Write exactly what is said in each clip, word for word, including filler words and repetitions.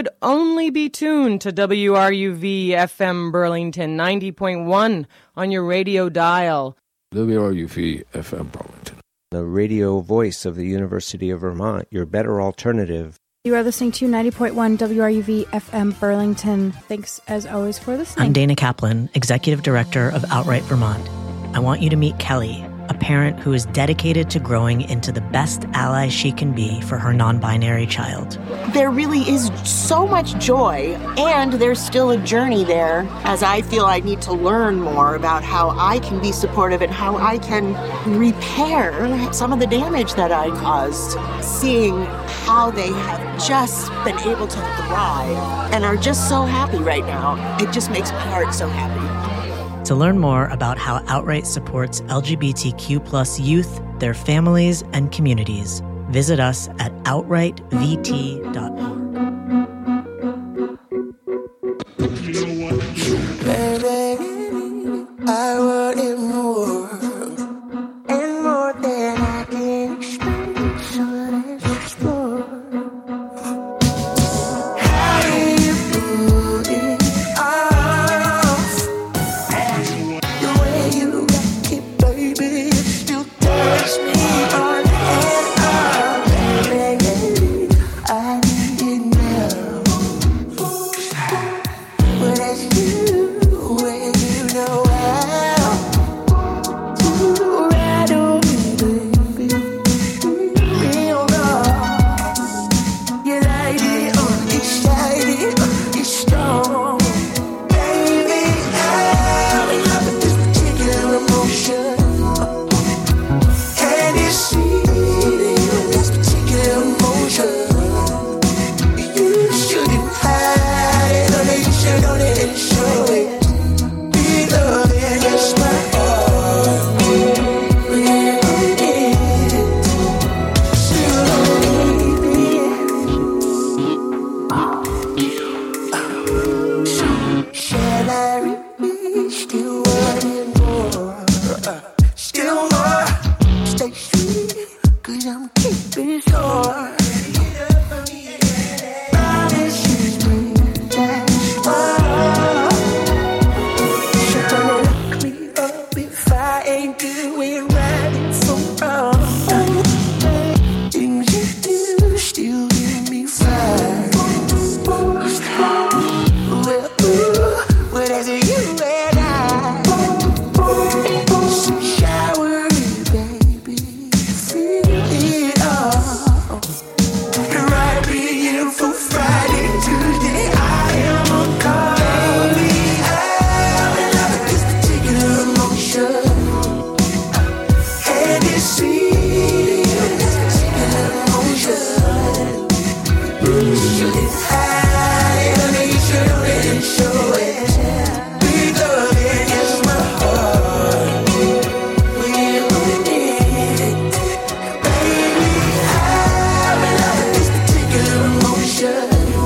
should only be tuned to W R U V F M Burlington ninety point one on your radio dial. W R U V F M Burlington, the radio voice of the University of Vermont, your better alternative. You are listening to ninety point one W R U V F M Burlington. Thanks, as always, for listening. I'm Dana Kaplan, Executive Director of Outright Vermont. I want you to meet Kelly, a parent who is dedicated to growing into the best ally she can be for her non-binary child. There really is so much joy, and there's still a journey there, as I feel I need to learn more about how I can be supportive and how I can repair some of the damage that I caused. Seeing how they have just been able to thrive and are just so happy right now, it just makes my heart so happy. To learn more about how Outright supports L G B T Q plus youth, their families, and communities, visit us at outright v t dot org. Baby, I want it more, and more than I can explain, so let's explore. How do you put it off? The way you rock it, baby, it still turns me on and on. Baby, I need it now. But as you, when you know how to ride on me, baby, real raw. You light it up, excited, it's strong. Baby, I'm in love with this particular emotion, and it's sweet, this particular emotion. You shouldn't hide it, only you should own it and show it. Be loving, yes, my heart. We own it. So, shall I repeat? Still wanting more, still more. Stay sweet, 'cause I'm keeping sure. Promise you spring, that's all. So look me up if I ain't doing right and so wrong. Things you do still give me fire. Well, ooh, well, that's you and I. So shower me, baby, feel it all. Right, beautiful Friday, Tuesday, I am a call. Baby, I'm in love with this particular emotion, and it's sweet, this particular emotion. You shouldn't hide it, only you should own it and show it. We love it, yes, my heart. We own it. Baby, I'm in love with this particular emotion,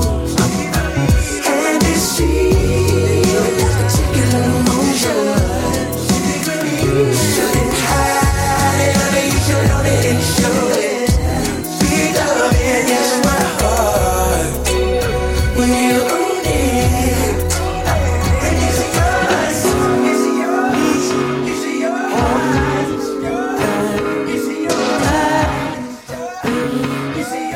and it's sweet, this particular emotion. You shouldn't hide it, only you should own it and show it. We love it, yes, my heart. We own it. And is it yours? Is it yours? Is it yours? Is it yours? Is it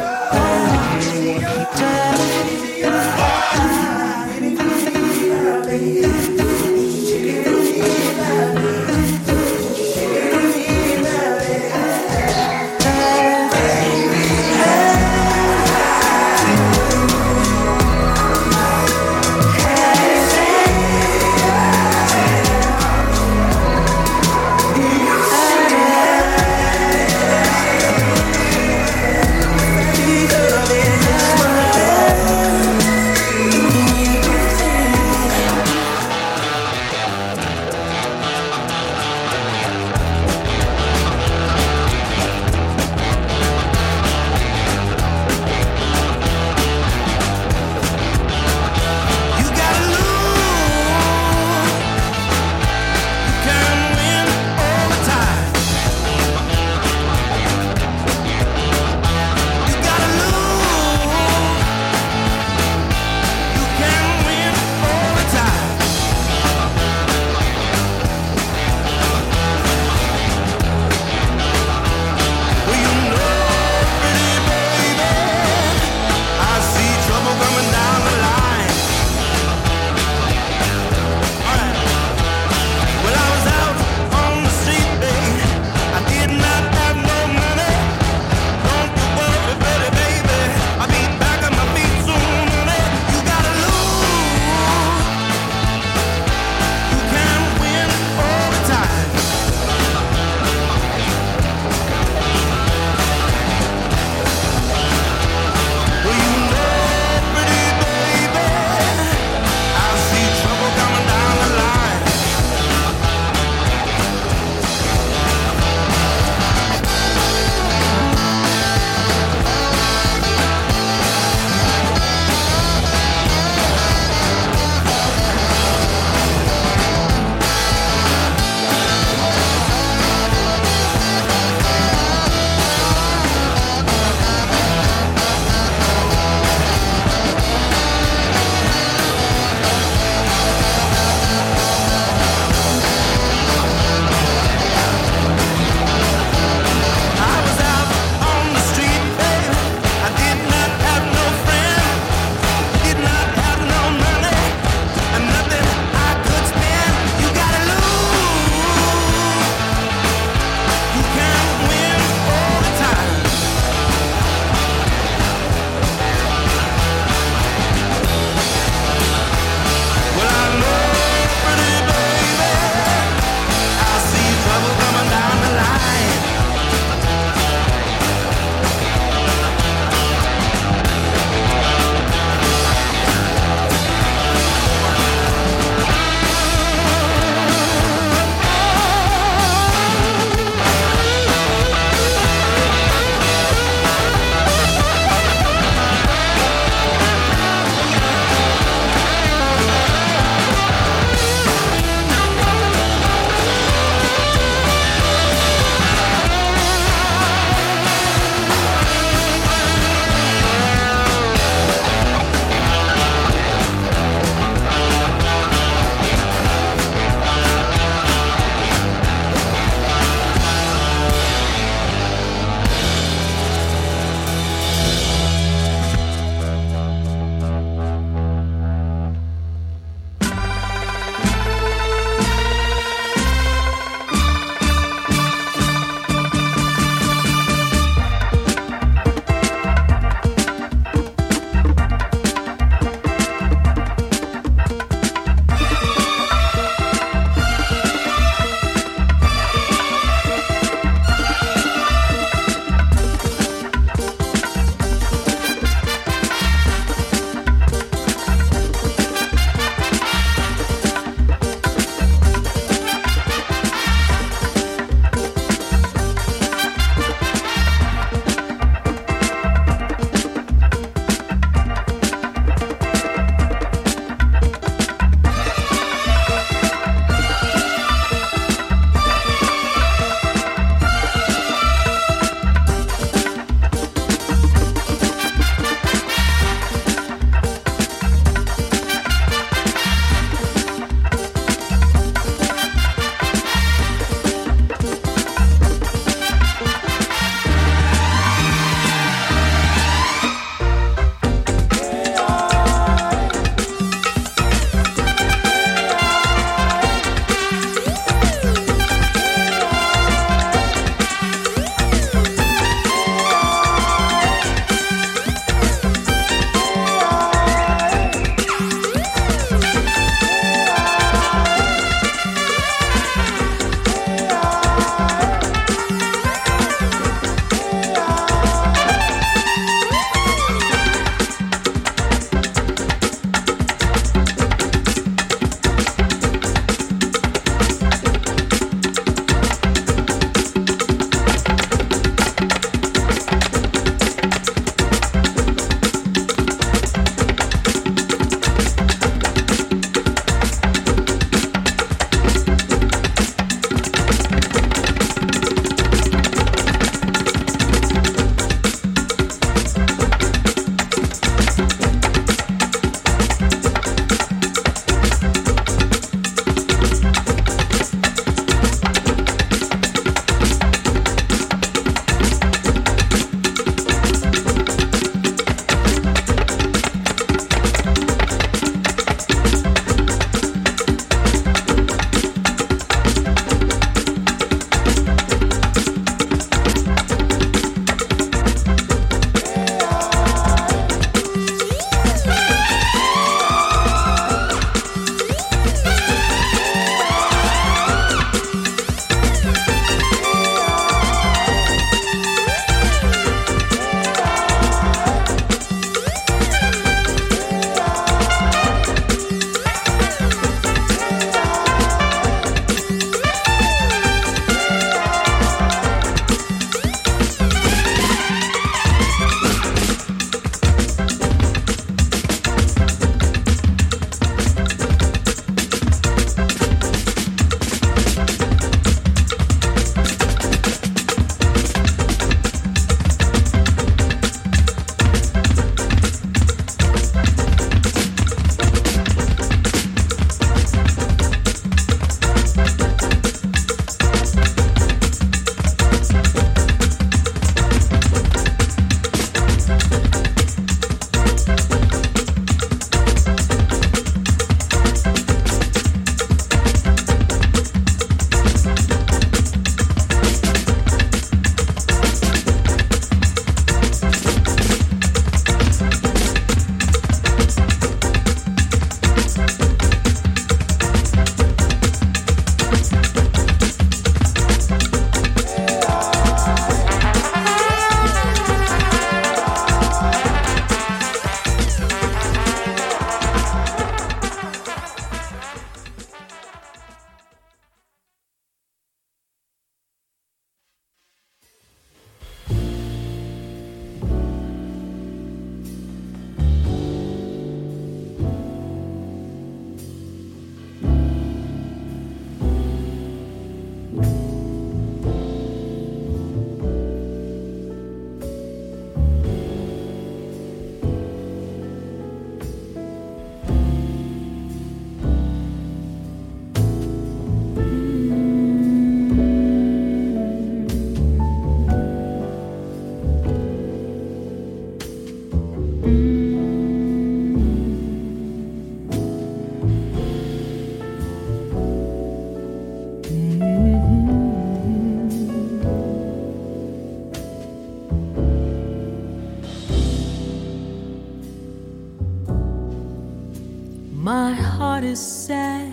heart is sad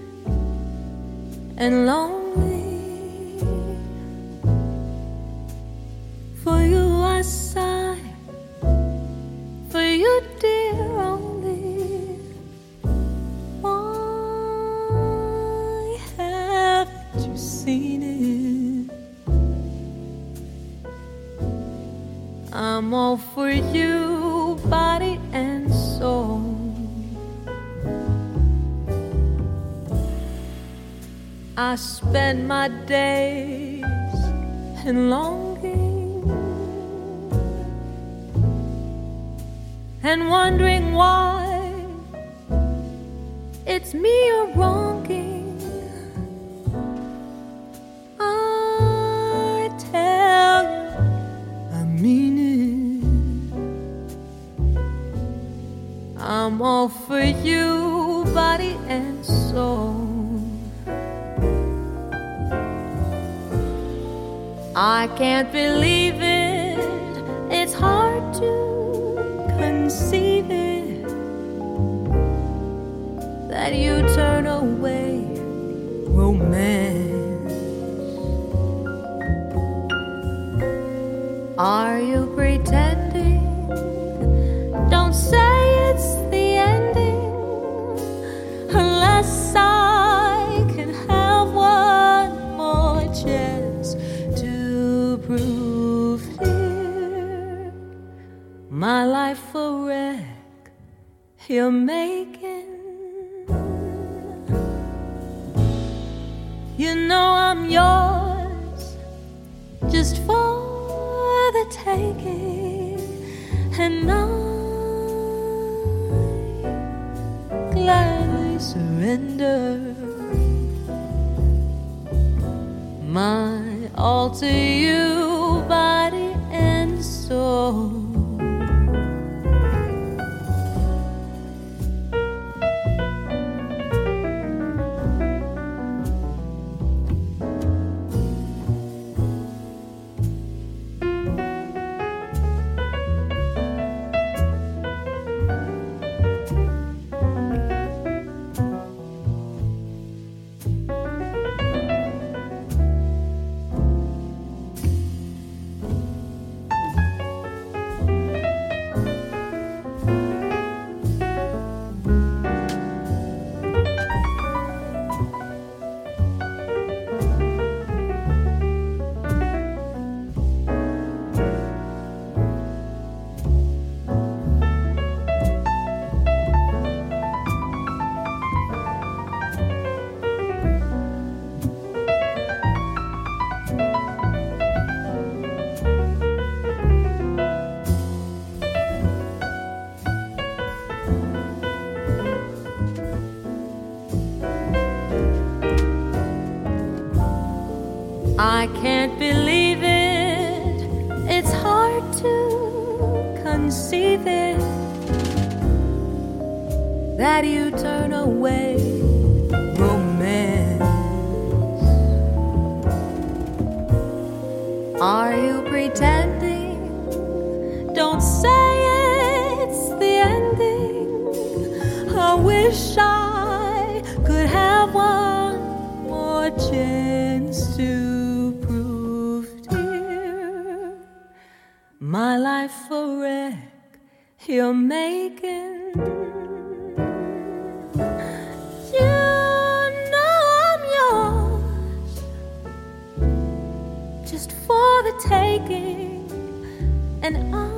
and lonely. For you I sigh, for you dear only. Why haven't you seen it? I'm all for you, body and soul. I spend my days in longing and wondering why it's me you're wronging. I tell you, I mean it. I'm all for you, body and soul. I can't believe it, it's hard to conceive it, that you turn away romance. Are you pretending? Don't say it's the ending, unless I can have one more chance to prove here my life a wreck you're making. You know I'm yours just for the taking, and I gladly surrender my all to you, body and soul. I can't believe it, it's hard to conceive it, that you turn away romance. Are you pretending? Don't say it's the ending. I wish I could have one more chance to my life a wreck you're making. You know I'm yours just for the taking, and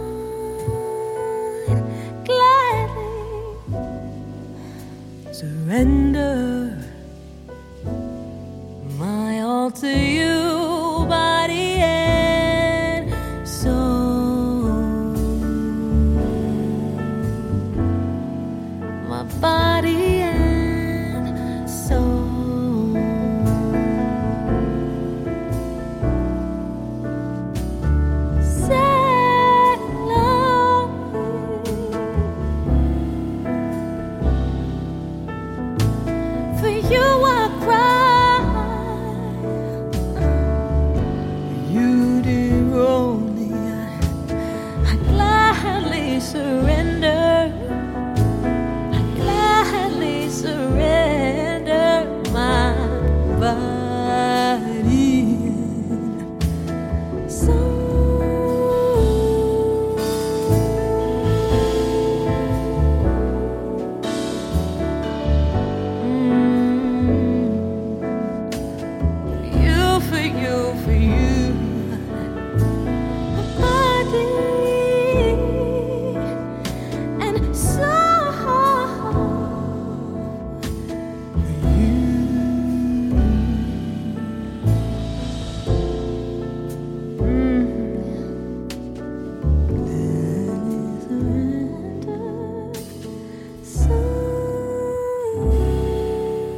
I'd gladly surrender my all to you.